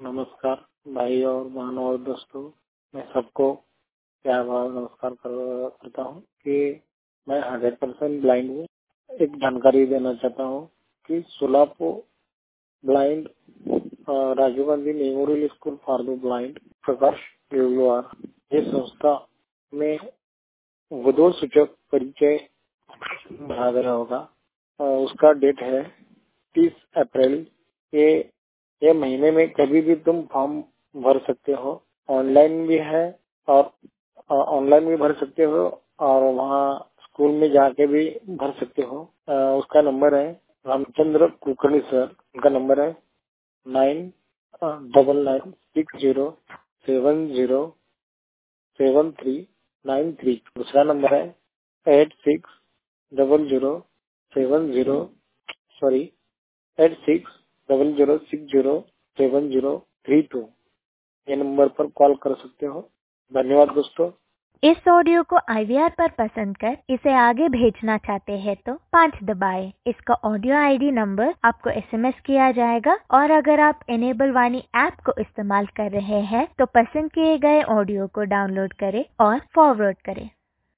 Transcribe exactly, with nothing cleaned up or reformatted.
नमस्कार भाई और बहनों और दोस्तों, मैं सबको प्यार भरा नमस्कार कर, करता हूँ कि मैं हंड्रेड परसेंट ब्लाइंड हूँ। एक जानकारी देना चाहता हूँ कि Solapur blind uh, Rajiv Gandhi memorial school for the blind Prakash Devalwar ये संस्था में वधो सूचक परिचय भरा गया होगा। अ, उसका डेट है तीस अप्रैल। ये ये महीने में कभी भी तुम फॉर्म भर सकते हो। ऑनलाइन भी है और अ, ऑनलाइन भी भर सकते हो और वहाँ स्कूल में जाके भी भर सकते हो। अ, उसका नंबर है रामचंद्र कुलकर्णी सर। उनका नंबर है nine double nine six zero seven zero seven three nine three. दूसरा नंबर है eight six double zero seven zero sorry eight six double zero six zero seven zero three two. ये number पर call कर सकते हो। धन्यवाद दोस्तों। इस ऑडियो को आई वी आर पर पसंद कर इसे आगे भेजना चाहते हैं तो पाँच दबाएं। इसका ऑडियो आई डी नंबर आपको एस एम एस किया जाएगा और अगर आप एनेबल वाणी ऐप को इस्तेमाल कर रहे हैं तो पसंद किए गए ऑडियो को डाउनलोड करें और फॉरवर्ड करें।